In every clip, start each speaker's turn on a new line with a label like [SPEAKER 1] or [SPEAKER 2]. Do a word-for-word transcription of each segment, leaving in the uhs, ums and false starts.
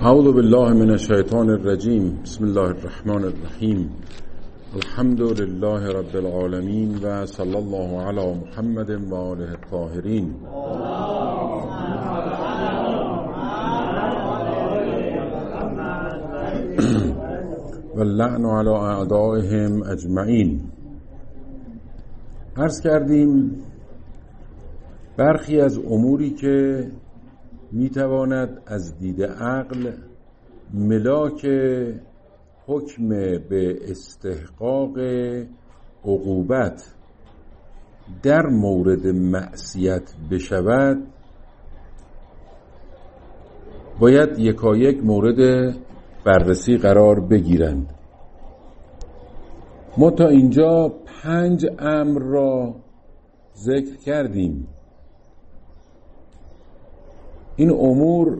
[SPEAKER 1] اعوذ بالله من الشیطان الرجیم. بسم الله الرحمن الرحیم. الحمد لله رب العالمین و صلی الله علی محمد و آله الطاهرین. و اللعن علی اعدائهم اجمعین. عرض کردیم برخی از اموری که میتواند از دید عقل ملاک حکم به استحقاق عقوبت در مورد معصیت بشود باید یکایک مورد بررسی قرار بگیرند. ما تا اینجا پنج امر را ذکر کردیم. این امور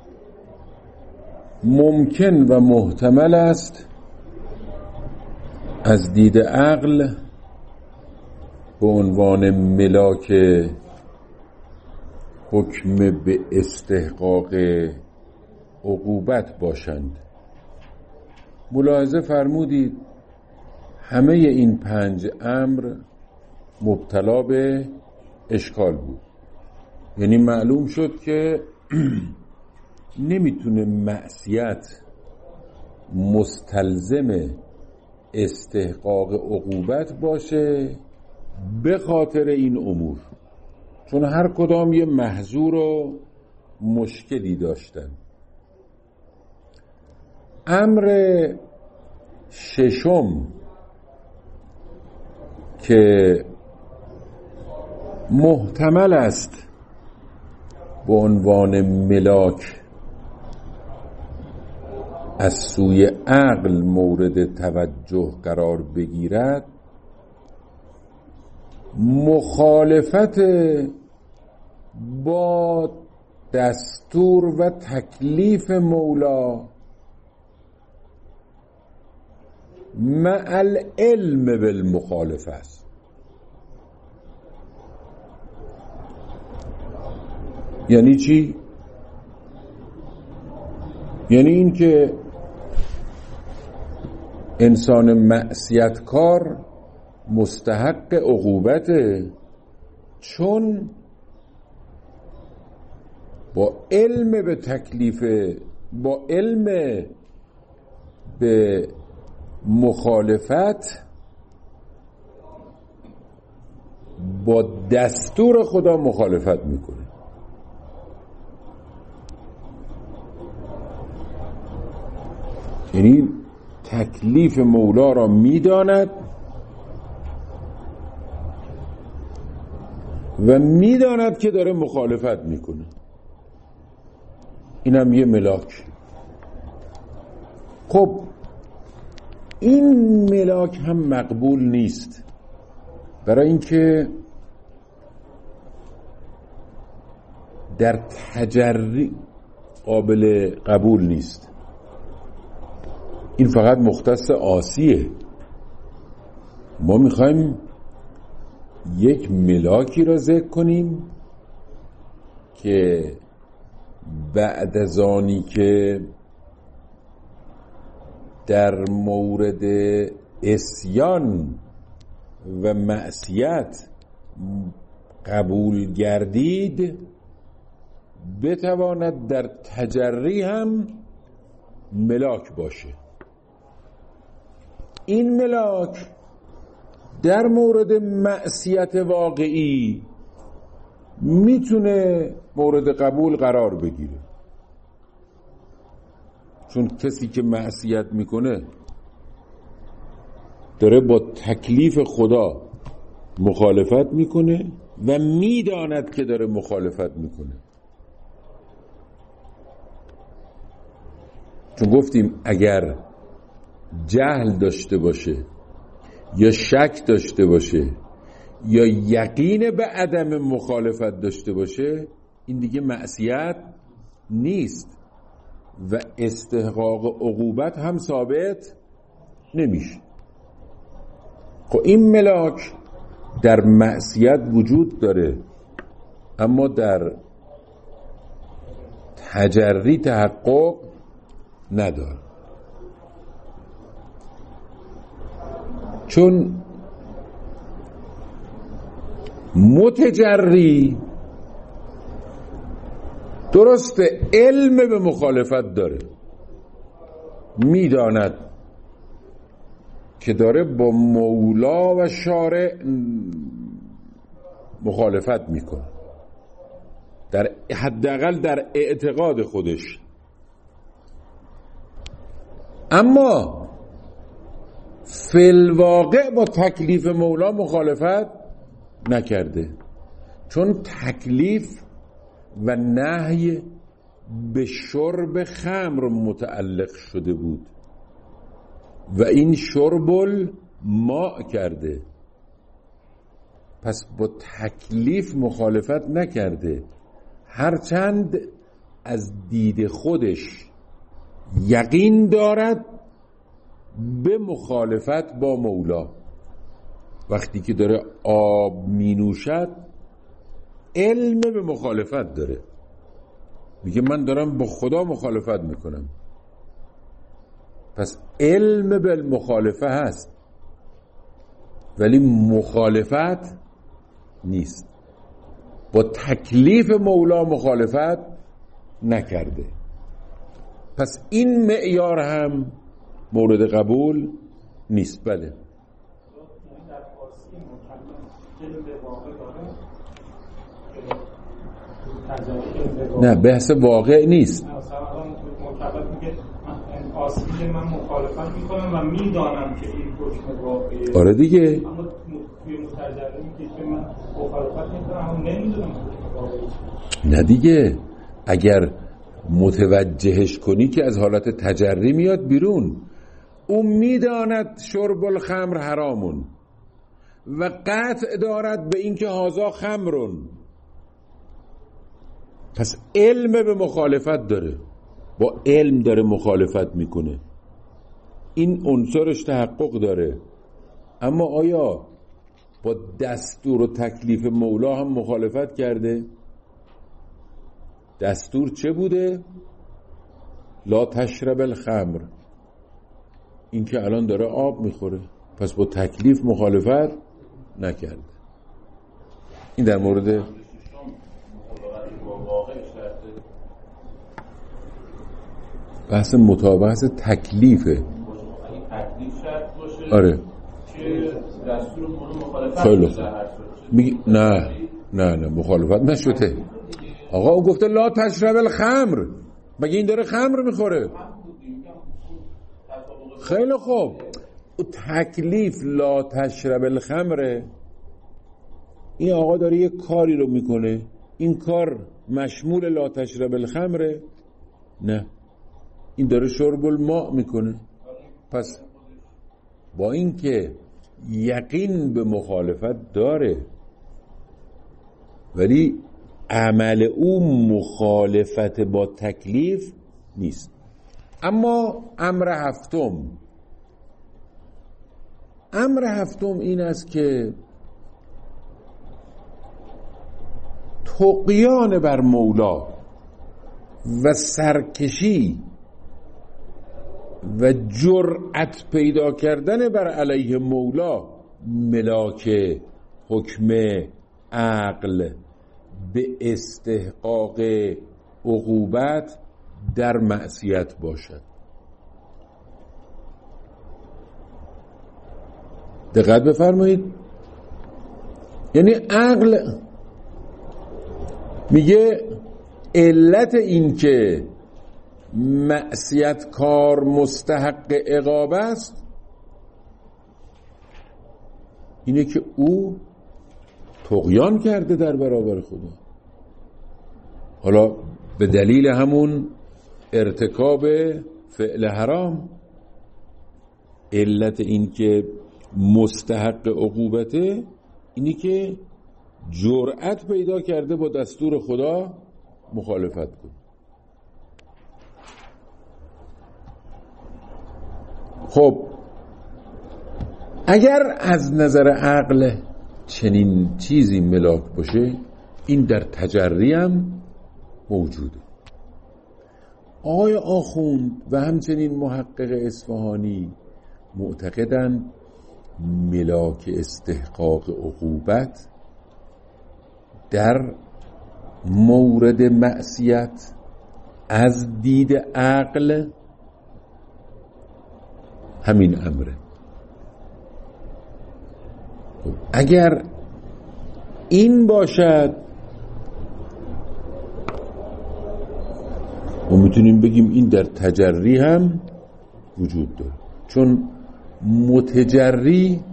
[SPEAKER 1] ممکن و محتمل است از دید عقل به عنوان ملاک حکم به استحقاق عقوبت باشند. ملاحظه فرمودید همه این پنج امر مبتلا به اشکال بود. یعنی معلوم شد که نمیتونه معصیت مستلزم استحقاق عقوبت باشه به خاطر این امور، چون هر کدام یه محظور و مشکلی داشتن. امر ششم که محتمل است به عنوان ملاک از سوی عقل مورد توجه قرار بگیرد، مخالفت با دستور و تکلیف مولا مع العلم بالمخالفه است. یعنی چی؟ یعنی این که انسان معصیتکار مستحق عقوبته چون با علم به تکلیف با علم به مخالفت با دستور خدا مخالفت میکنه. یعنی تکلیف مولا را میداند و میداند که داره مخالفت میکنه. اینم یه ملاک. خب این ملاک هم مقبول نیست، برای اینکه در تجری قابل قبول نیست. این فقط مختص عاصیه. ما میخوایم یک ملاکی را ذکر کنیم که بعد از آنی که در مورد عصیان و معصیت قبول گردید بتواند در تجری هم ملاک باشه. این ملاک در مورد معصیت واقعی میتونه مورد قبول قرار بگیره، چون کسی که معصیت میکنه داره با تکلیف خدا مخالفت میکنه و میداند که داره مخالفت میکنه. چون گفتیم اگر جهل داشته باشه یا شک داشته باشه یا یقین به عدم مخالفت داشته باشه، این دیگه معصیت نیست و استحقاق عقوبت هم ثابت نمیشه. خب این ملاک در معصیت وجود داره، اما در تجری تحقق نداره، چون متجری درست علم به مخالفت داره، میداند که داره با مولا و شارع مخالفت میکنه، در حداقل در اعتقاد خودش، اما فی الواقع با تکلیف مولا مخالفت نکرده، چون تکلیف و نهی به شرب خمر متعلق شده بود و این شرب الماء کرده، پس با تکلیف مخالفت نکرده، هرچند از دید خودش یقین دارد به مخالفت با مولا. وقتی که داره آب می نوشد علم به مخالفت داره، میگه من دارم با خدا مخالفت میکنم، پس علم به مخالفه هست ولی مخالفت نیست، با تکلیف مولا مخالفت نکرده، پس این معیار هم مورد قبول نیست. بله نه، بحث واقع نیست.
[SPEAKER 2] آسیب من مخالفت میکنم و میدانم که این حکم واقعیه.
[SPEAKER 1] آره دیگه.
[SPEAKER 2] اما توی متجری که من مخالفت میکنم هم نمیدونم حکم واقعیه.
[SPEAKER 1] نه دیگه، اگر متوجهش کنی که از حالت تجری میاد بیرون. او میداند شرب الخمر حرامون و قطع دارد به اینکه هازا خمرون، پس علم به مخالفت داره، با علم داره مخالفت میکنه، این عنصرش تحقق داره. اما آیا با دستور و تکلیف مولا هم مخالفت کرده؟ دستور چه بوده؟ لا تشرب الخمر، این که الان داره آب میخوره، پس با تکلیف مخالفت نکرده. این در مورد بحث مطابقت تکلیفه. آره خیلی میگی نه نه نه مخالفت نشده. آقا او گفته لا تشرب الخمر، مگه این داره خمر میخوره؟ خیلی خوب، تکلیف لا تشرب الخمره، این آقا داره یه کاری رو میکنه، این کار مشمول لا تشرب الخمره؟ نه، این داره شرب الماء میکنه. پس با این که یقین به مخالفت داره ولی عمل او مخالفت با تکلیف نیست. اما امر هفتم امر هفتم این است که طغیان بر مولا و سرکشی و جرأت پیدا کردن بر علیه مولا ملاک حکم عقل به استحقاق عقوبت در معصیت باشد. دقت بفرمایید، یعنی عقل میگه علت این که معصیت کار مستحق عقاب است اینه که او طغیان کرده در برابر خدا، حالا به دلیل همون ارتکاب فعل حرام. علت این که مستحق عقوبته اینی که جرأت پیدا کرده با دستور خدا مخالفت کنه. خب اگر از نظر عقل چنین چیزی ملاک باشه، این در تجری هم موجوده. آقای آخوند و همچنین محقق اصفهانی معتقدند ملاک استحقاق عقوبت در مورد معصیت از دید عقل همین امره. اگر این باشد ما میتونیم بگیم این در تجری هم وجود داره، چون متجری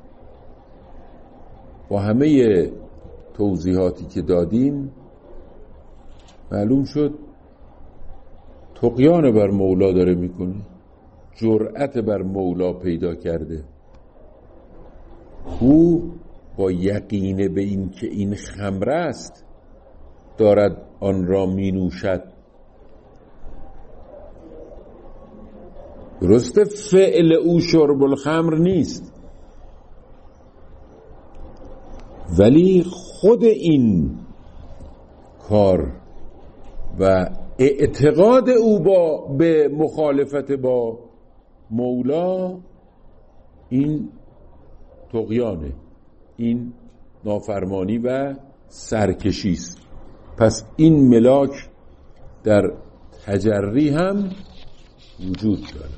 [SPEAKER 1] با همه توضیحاتی که دادیم معلوم شد طغیان بر مولا داره میکنه، جرأت بر مولا پیدا کرده. او با یقین به این که این خمر است دارد آن را می نوشد. درسته فعل او شرب الخمر نیست، ولی خود این کار و اعتقاد او با به مخالفت با مولا این طغیانه، این نافرمانی و سرکشی است. پس این ملاک در تجری هم وجود داره.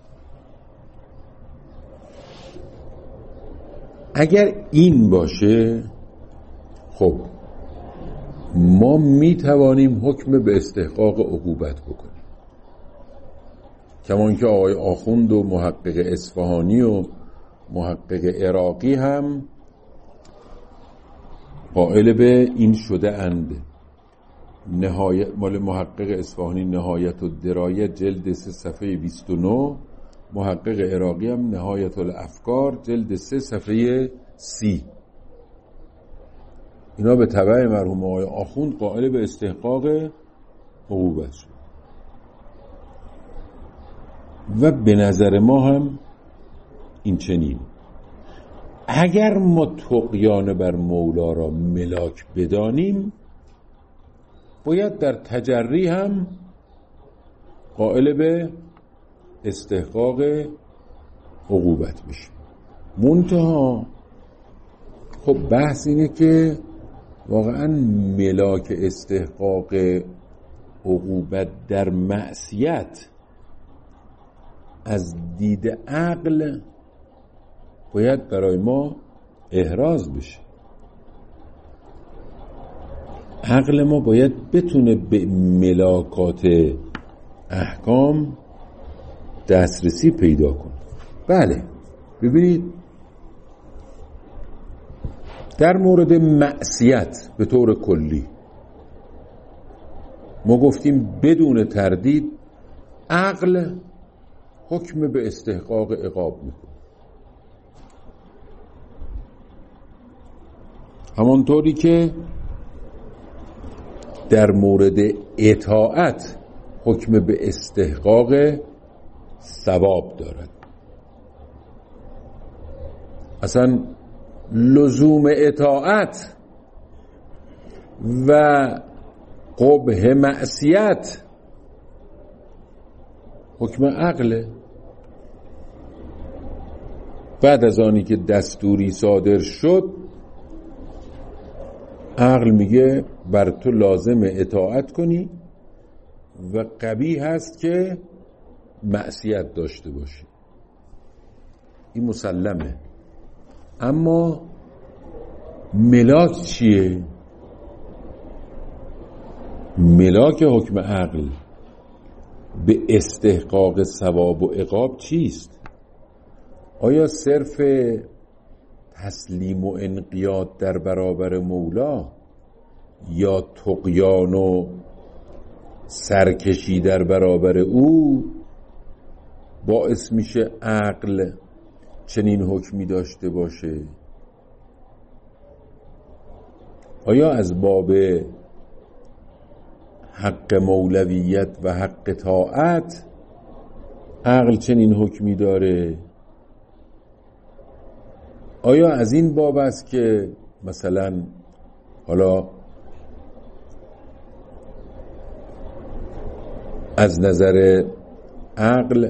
[SPEAKER 1] اگر این باشه خب ما می توانیم حکم به استحقاق عقوبت بکنیم، کمان که آقای آخوند و محقق اصفهانی و محقق عراقی هم قائل به این شده اند. نهایت مال محقق اصفهانی نهایت الدرایه جلد سه صفحه بیست و نه، محقق عراقی هم نهایت الافکار جلد سه صفحه سی. اینا به تبع مرحوم آقای آخوند قائل به استحقاق عقوبت شد و به نظر ما هم این چنین. اگر ما طغیان بر مولا را ملاک بدانیم باید در تجری هم قائل به استحقاق عقوبت بشیم. منتها خب بحث اینه که واقعا ملاک استحقاق عقوبت در معصیت از دید عقل باید برای ما احراز بشه. عقل ما باید بتونه به ملاکات احکام دسترسی پیدا کنه. بله ببینید در مورد معصیت به طور کلی ما گفتیم بدون تردید عقل حکم به استحقاق عقاب میکنه، همانطوری که در مورد اطاعت حکم به استحقاق ثواب دارد. اصلا لزوم اطاعت و قبح معصیت حکم عقله. بعد از آنی که دستوری صادر شد عقل میگه بر تو لازم اطاعت کنی و قبیح هست که معصیت داشته باشی. این مسلمه. اما ملاک چیه؟ ملاک حکم عقل به استحقاق ثواب و عقاب چیست؟ آیا صرف تسلیم و انقیاد در برابر مولا یا طغیان و سرکشی در برابر او باعث میشه عقل چنین حکمی داشته باشه؟ آیا از باب حق مولویت و حق طاعت عقل چنین حکمی داره؟ آیا از این باب است که مثلا حالا از نظر عقل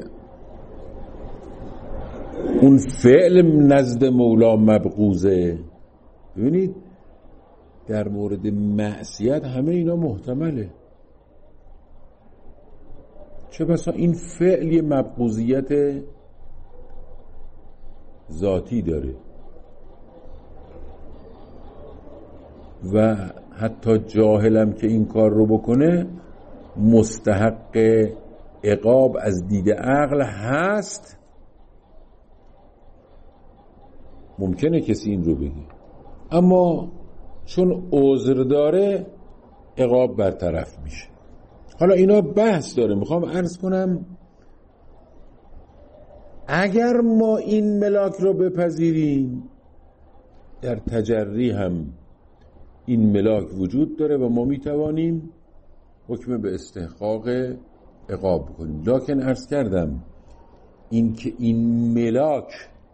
[SPEAKER 1] اون فعل نزد مولا مبغوضه. ببینید در مورد معصیت همه اینا محتمله، چه بسا این فعل یه مبغوضیت ذاتی داره و حتی جاهلم که این کار رو بکنه مستحق عقاب از دید عقل هست. ممکنه کسی این رو بگه، اما چون عذر داره عقاب برطرف میشه. حالا اینا بحث داره. میخوام عرض کنم اگر ما این ملاک رو بپذیریم، در تجری هم این ملاک وجود داره و ما میتوانیم حکم به استحقاق عقاب کنیم. لکن عرض کردم این که این ملاک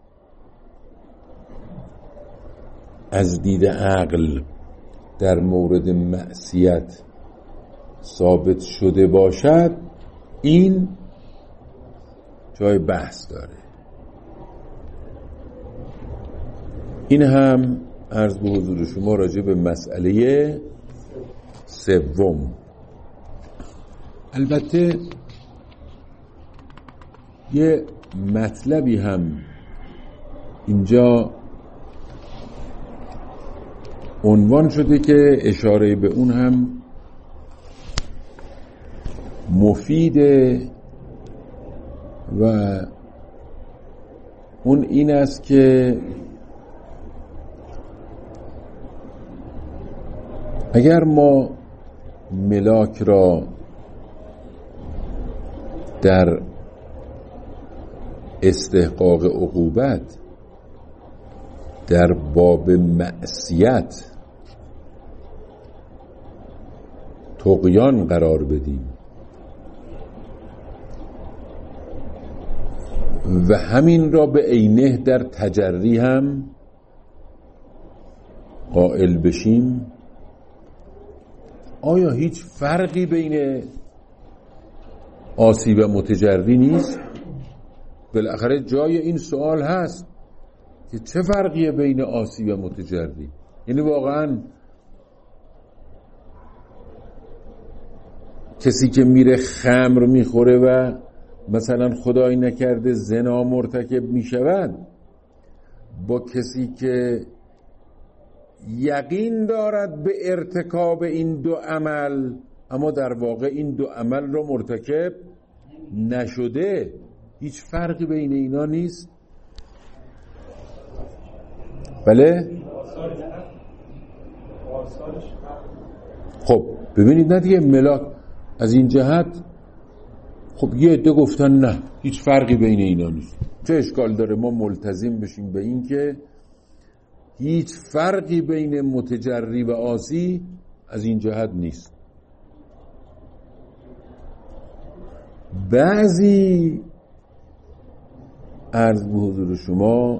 [SPEAKER 1] از دید عقل در مورد معصیت ثابت شده باشد، این جای بحث داره. این هم عرض به حضور شما راجع به مسئله سوم. البته یه مطلبی هم اینجا عنوان شده که اشاره به اون هم مفیده و اون این است که اگر ما ملاک را در استحقاق عقوبت در باب معصیت طغیان قرار بدیم و همین را به عینه در تجری هم قائل بشیم، آیا هیچ فرقی بین عاصی و متجری نیست؟ بالاخره جای این سوال هست که چه فرقیه بین عاصی و متجری؟ یعنی واقعا کسی که میره خمر میخوره و مثلا خدای نکرده زنا مرتکب میشود با کسی که یقین دارد به ارتکاب این دو عمل اما در واقع این دو عمل رو مرتکب نشده، هیچ فرقی بین اینا نیست؟ بله؟ خب ببینید نه دیگه، ملاک از این جهت خب یه عده گفتن نه هیچ فرقی بین اینا نیست. چه اشکال داره ما ملتزم بشیم به این که هیچ فرقی بین متجری و عاصی از این جهت نیست. بعضی عرض به حضور شما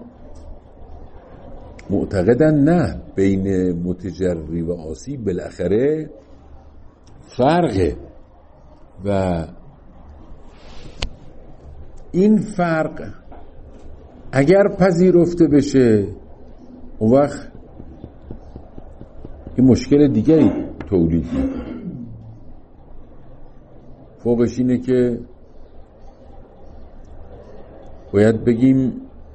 [SPEAKER 1] معتقدن نه، بین متجری و عاصی بالاخره فرقه و این فرق اگر پذیرفته بشه اون وقت این مشکل دیگری تولید میکنه. فوقش اینه که باید بگیم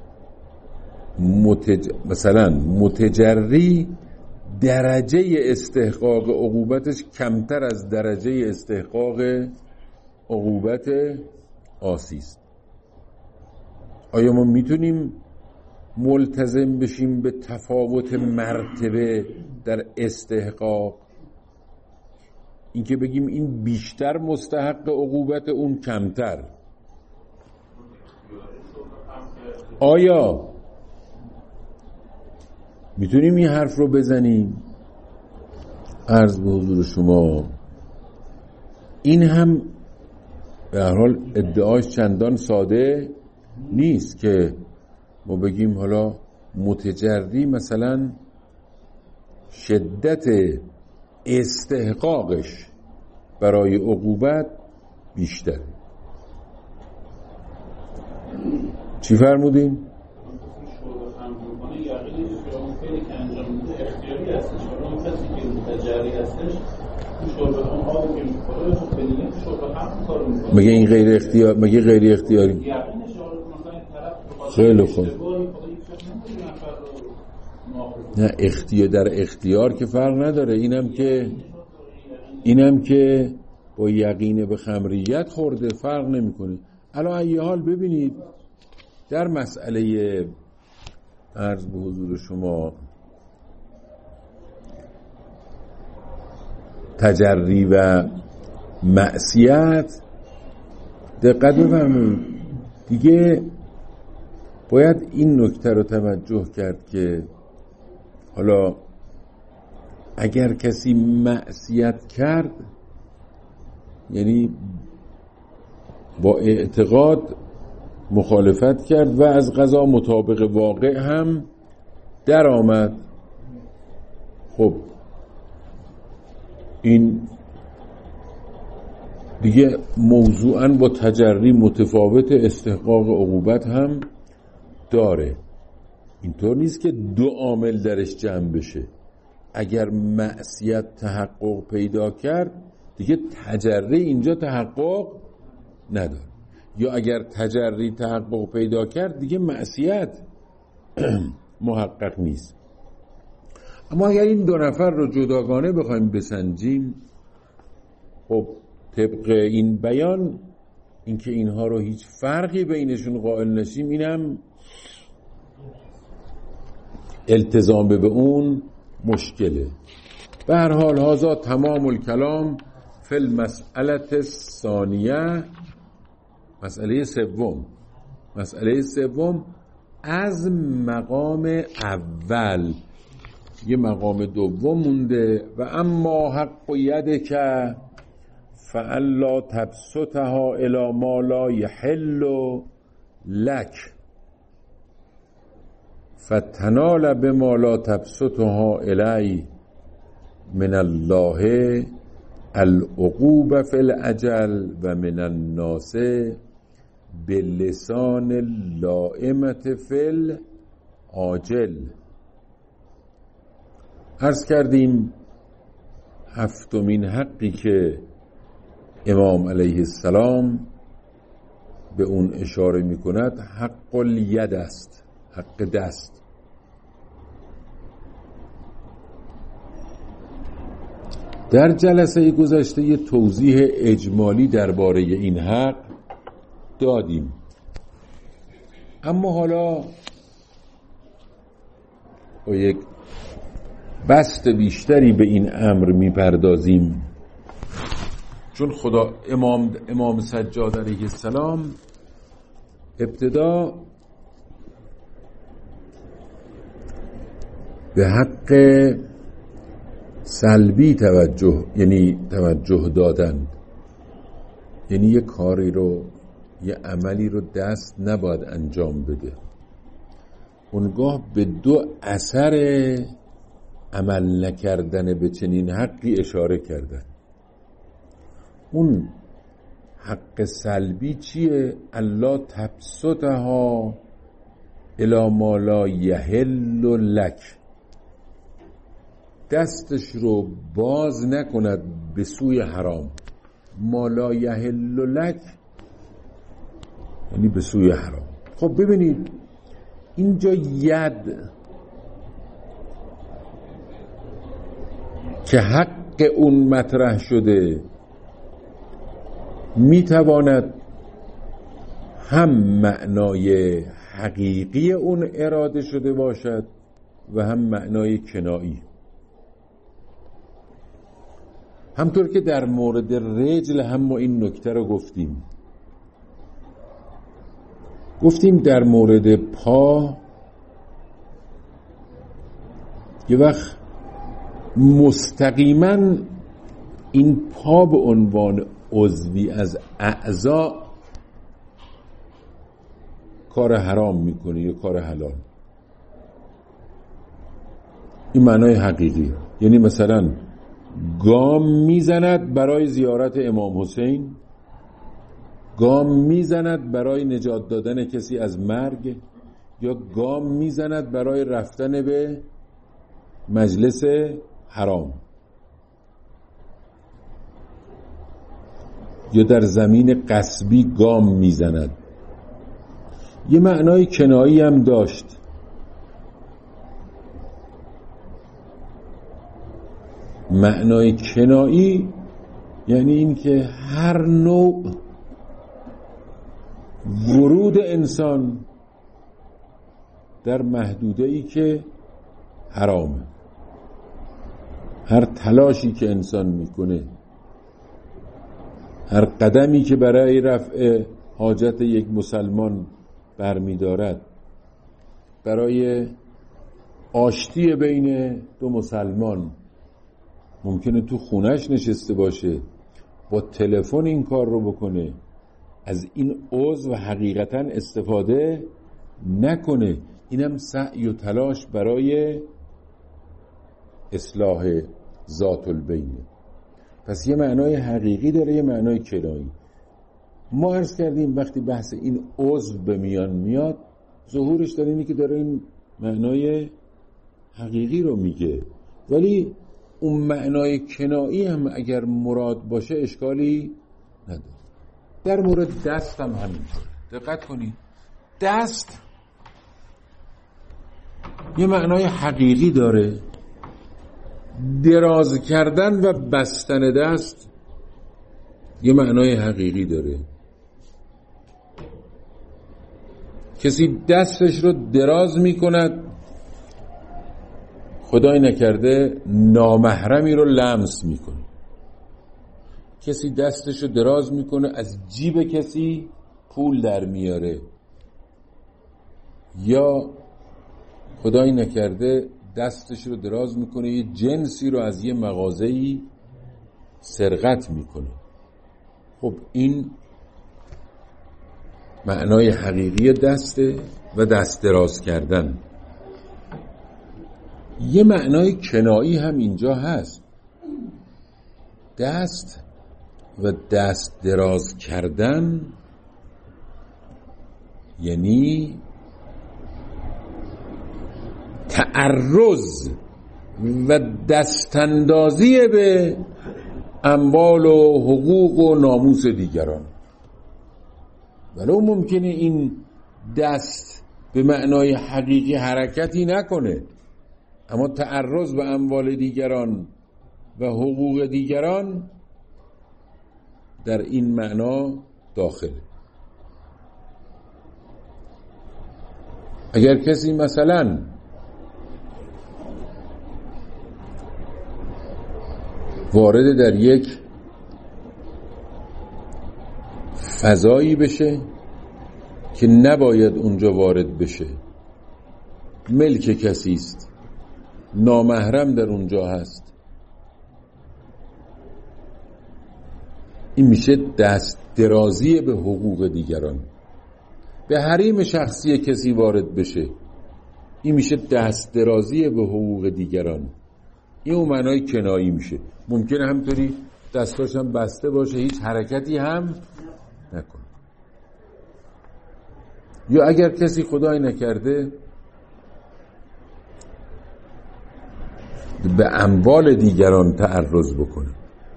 [SPEAKER 1] متج... مثلا متجری درجه استحقاق عقوبتش کمتر از درجه استحقاق عقوبت عاصی است. آیا ما میتونیم ملتزم بشیم به تفاوت مرتبه در استحقاق؟ اینکه بگیم این بیشتر مستحق عقوبت اون کمتر، آیا میتونیم این حرف رو بزنیم؟ عرض به حضور شما این هم به هر حال ادعاش چندان ساده نیست که ما بگیم حالا متجری مثلا شدت استحقاقش برای عقوبت بیشتر. چی فرمودین؟ مگه این غیر اختیار مگه غیر اختیاری؟ خیلی خوب. نه اختیار در اختیار که فرق نداره. اینم که اینم که با یقین به خمریت خورده فرق نمیکنه. الان ایه حال ببینید در مسئله عرض به حضور شما تجری و معصیت دقت بفرمایید. دیگه باید این نکته رو توجه کرد که حالا اگر کسی معصیت کرد، یعنی با اعتقاد مخالفت کرد و از قضا مطابق واقع هم در آمد، خب این دیگه موضوعاً با تجری متفاوت، استحقاق عقوبت هم داره. اینطور نیست که دو عامل درش جمع بشه. اگر معصیت تحقق پیدا کرد دیگه تجری اینجا تحقق نداره، یا اگر تجری تحقق پیدا کرد دیگه معصیت محقق نیست. اما اگر این دو نفر رو جداگانه بخوایم بسنجیم، خب طبق این بیان اینکه اینها رو هیچ فرقی بینشون قائل نشیم، اینم التزام به اون مشکله. به هر حال هذا تمام الکلام فی المسئله الثانیه، مسئله سوم. مسئله سوم از مقام اول یه مقام دوم مونده. و اما حق یدک فالا تبسطها الی ما لا یحل لک فتنال بما لا تبسطها الی من الله العقوبة فی الاجل و من الناس بلسان اللائمة فی العاجل. عرض کردیم هفتمین حقی که امام علیه السلام به اون اشاره می کند حق الید است، حق دست. در جلسه گذشته یه توضیح اجمالی درباره این حق دادیم، اما حالا با یک بسط بیشتری به این امر میپردازیم، چون خدا امام امام سجاد علیه السلام ابتدا به حق سلبی توجه یعنی توجه دادن، یعنی یه کاری رو، یه عملی رو دست نباید انجام بده، اونگاه به دو اثر عمل نکردن به چنین حقی اشاره کردن. اون حق سلبی چیه؟ الا تبسطها الی ما لا یحل لک، دستش رو باز نکند به سوی حرام. ما لا یحل لک یعنی به سوی حرام. خب ببینید اینجا ید که حق اون مطرح شده میتواند هم معنای حقیقی اون اراده شده باشد و هم معنای کنایی. همطور که در مورد رجل هم ما این نکته رو گفتیم گفتیم در مورد پا یه وقت مستقیما این پا به عنوان عضوی از اعضا کار حرام میکنه یا کار حلال، این معنای حقیقی. یعنی مثلا گام میزند برای زیارت امام حسین گام میزند برای نجات دادن کسی از مرگ، یا گام میزند برای رفتن به مجلس حرام، یا در زمین غصبی گام میزند. یه معنای کنایی هم داشت. معنای کنایی یعنی این که هر نوع ورود انسان در محدوده‌ای که حرامه، هر تلاشی که انسان میکنه، هر قدمی که برای رفع حاجت یک مسلمان برمی‌دارد، برای آشتی بین دو مسلمان، ممکنه تو خونش نشسته باشه با تلفن این کار رو بکنه، از این عضو حقیقتاً استفاده نکنه. اینم سعی و تلاش برای اصلاح ذات البینه. پس یه معنای حقیقی داره، یه معنای کنایی. ما عرض کردیم وقتی بحث این عضو به میان میاد، ظهورش در اینه که داره این معنای حقیقی رو میگه، ولی اون معنای کنایی هم اگر مراد باشه اشکالی نداره. در مورد دست هم همینطور. دقت کنید، دست یه معنای حقیقی داره. دراز کردن و بستن دست یه معنای حقیقی داره. کسی دستش رو دراز میکند، خدای نکرده نامحرمی رو لمس میکنه. کسی دستش رو دراز میکنه از جیب کسی پول در میاره، یا خدای نکرده دستش رو دراز میکنه یه جنسی رو از یه مغازه‌ای سرقت میکنه. خب این معنای حقیقی دسته و دست دراز کردن. یه معنای کنایی هم اینجا هست. دست و دست دراز کردن یعنی تعرض و دستاندازی به اموال و حقوق و ناموس دیگران. ولو ممکنه این دست به معنای حقیقی حرکتی نکنه، اما تعرض به اموال دیگران و حقوق دیگران در این معنا داخله. اگر کسی مثلا وارد در یک فضایی بشه که نباید اونجا وارد بشه، ملک کسی است، نامحرم در اونجا هست، این میشه دست درازی به حقوق دیگران. به حریم شخصی کسی وارد بشه، این میشه دست درازی به حقوق دیگران. این اون معنای کنایی میشه. ممکنه همطوری دستاش هم بسته باشه، هیچ حرکتی هم نکنه. یا اگر کسی خدای نکرده به اموال دیگران تعرض بکنه،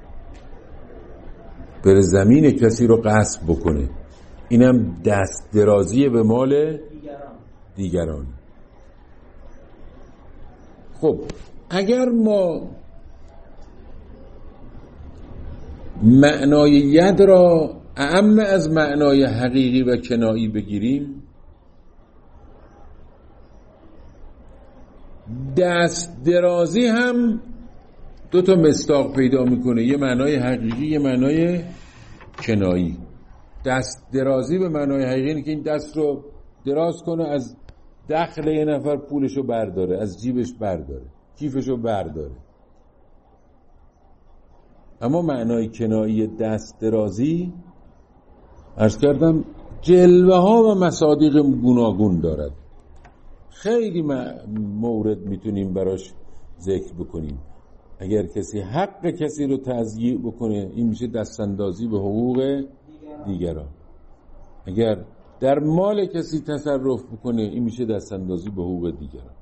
[SPEAKER 1] بره زمین کسی رو غصب بکنه، اینم دست درازی به مال دیگران. خب اگر ما معنای ید را اعم از معنای حقیقی و کنایی بگیریم، دست درازی هم دو تا مصداق پیدا میکنه، یه معنای حقیقی، یه معنای کنایی. دست درازی به معنای حقیقی اینه که این دست رو دراز کنه، از دخل یه نفر پولشو برداره، از جیبش برداره، کیفشو برداره. اما معنای کنایی دست درازی عرض کردم جلوه ها و مصادیق گوناگون دارد. خیلی مورد میتونیم براش ذکر بکنیم. اگر کسی حق کسی رو تضییع بکنه، این میشه دست اندازی به حقوق دیگران. اگر در مال کسی تصرف بکنه این میشه دست اندازی به حقوق دیگران.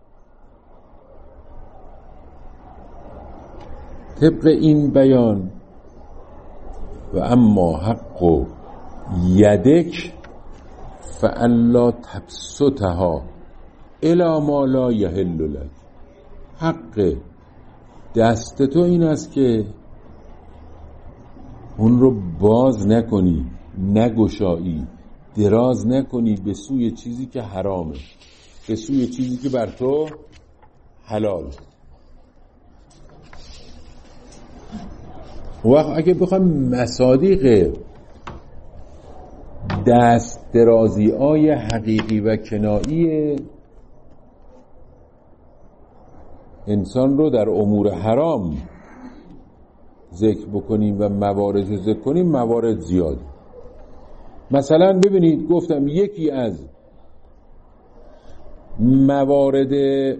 [SPEAKER 1] طبق این بیان و اما حق یدک فالا تبسطها الی ما لا یحل لک، حق دست تو این است که اون رو باز نکنی، نگشایی، دراز نکنی به سوی چیزی که حرامه، به سوی چیزی که بر تو حلال. وقت اگه بخوام مصادیق دست درازی های حقیقی و کنایی انسان رو در امور حرام ذکر بکنیم و موارد ذکر کنیم، موارد زیاد. مثلا ببینید گفتم یکی از موارد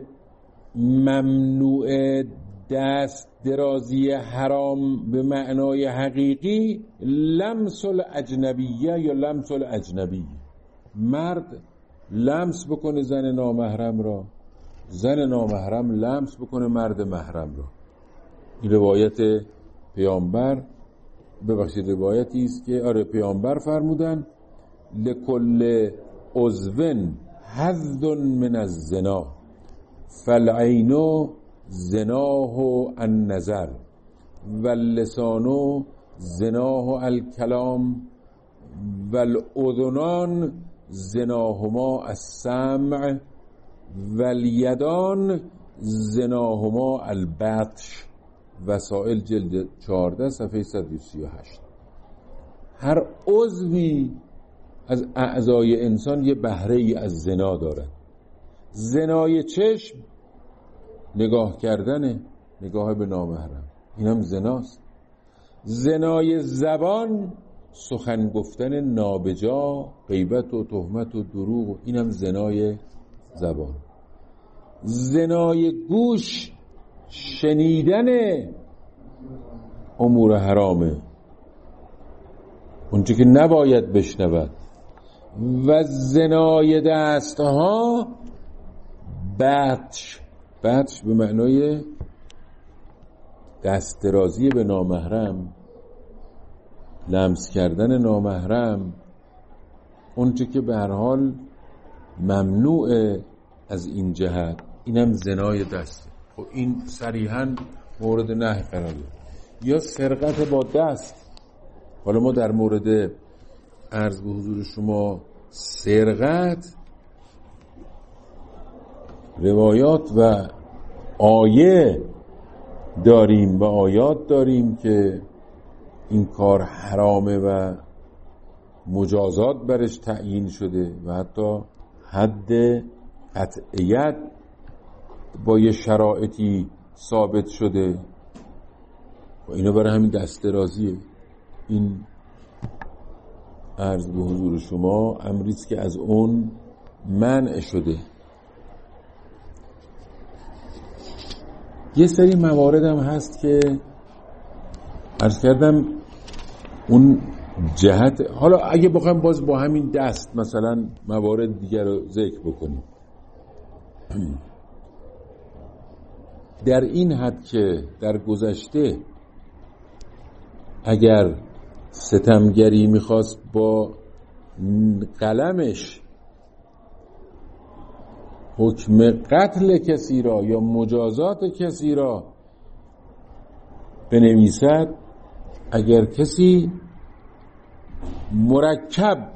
[SPEAKER 1] ممنوع دست درازی حرام به معنای حقیقی لمس الاجنبیه یا لمس الاجنبی، مرد لمس بکنه زن نامحرم را، زن نامحرم لمس بکنه مرد محرم را. این روایت پیامبر، ببخشید روایتی است که آره پیامبر فرمودن لکل عضو حظ من الزنا فالعین زناه النظر واللسان زناه الکلام والاذنان زناهما السمع والیدان زناهما البطش. وسائل جلد چهارده صفحه صد و سی و هشت. هر عضوی از اعضای انسان یه بهره ای از زنا دارد. زنای چشم نگاه کردنه، نگاه به نامحرم، اینم زناست. زنای زبان سخن گفتن نابجا، غیبت و تهمت و دروغ، اینم زنای زبان. زنای گوش شنیدن امور حرامه، اونچه که نباید بشنود. و زنای دستها بطش، بطش به معنای دست درازی به نامحرم، لمس کردن نامحرم، اونچه که به هر حال ممنوع از این جهت، اینم زنای دسته. خب این صریحاً مورد نهی قرار داره. یا سرقت با دست. حالا ما در مورد عرض به حضور شما سرقت روایات و آیه داریم و آیات داریم که این کار حرامه و مجازات برش تعیین شده و حتی حد قطعیت با یه شرایطی ثابت شده و اینو برای همین دست درازیه. این عرض به حضور شما امریست که از اون منع شده. یه سری موارد هم هست که عرض کردم اون جهت. حالا اگه بخوایم باز با همین دست مثلا موارد دیگر رو ذکر بکنیم، در این حد که در گذشته اگر ستمگری میخواست با قلمش حکم قتل کسی را یا مجازات کسی را بنویسد، اگر کسی مرکب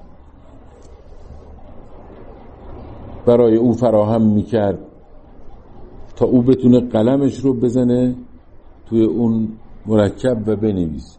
[SPEAKER 1] برای او فراهم میکرد تا او بتونه قلمش رو بزنه توی اون مرکب و بنویسه،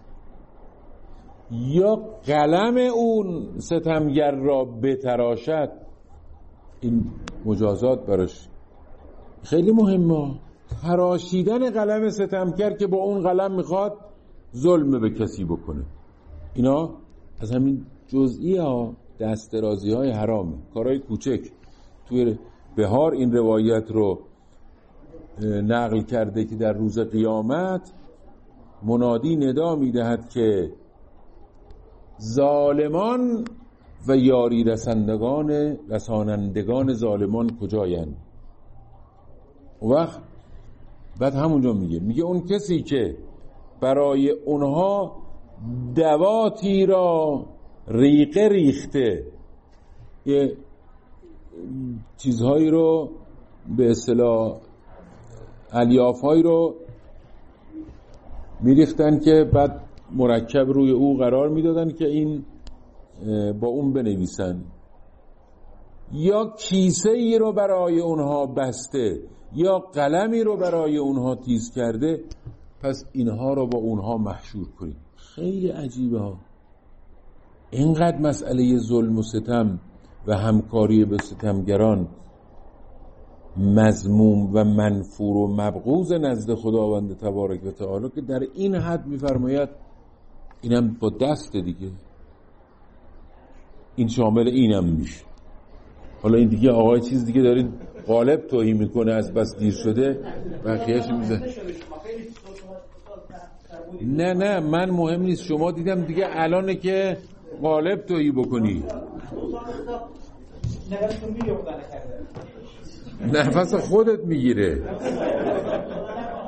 [SPEAKER 1] یا قلم اون ستمگر را بتراشد، این مجازات براش خیلی مهمه. تراشیدن قلم ستمگر که با اون قلم میخواد ظلم به کسی بکنه، اینا از همین جزئی ها دست درازی های حرامه، کارهای کوچک. توی بهار این روایت رو نقل کرده که در روز قیامت منادی ندا میدهد که ظالمان و یاری رسندگان رسانندگان ظالمان کجایند. اون وقت بعد همونجا میگه میگه اون کسی که برای اونها دواتی را ریقه ریخته، یه چیزهایی رو به اصطلاح الیافهایی رو میریختن که بعد مرکب روی او قرار میدادن که این با اون بنویسن، یا کیسه ای رو برای اونها بسته یا قلمی رو برای اونها تیز کرده، پس اینها رو با اونها محشور کنید. خیلی عجیبه ها. اینقدر مسئله ظلم و ستم و همکاری به ستمگران مذموم و منفور و مبغوض نزد خداوند تبارک و تعالی که در این حد میفرماید اینم با دست دیگه، این شامل اینم میشه. حالا این دیگه آقای چیز دیگه دارید غالب توهی میکنه از بس دیر شده بقیهش میزه. نه نه من مهم نیست، شما دیدم دیگه الانه که غالب توهی بکنی. نفس خودت میگیره.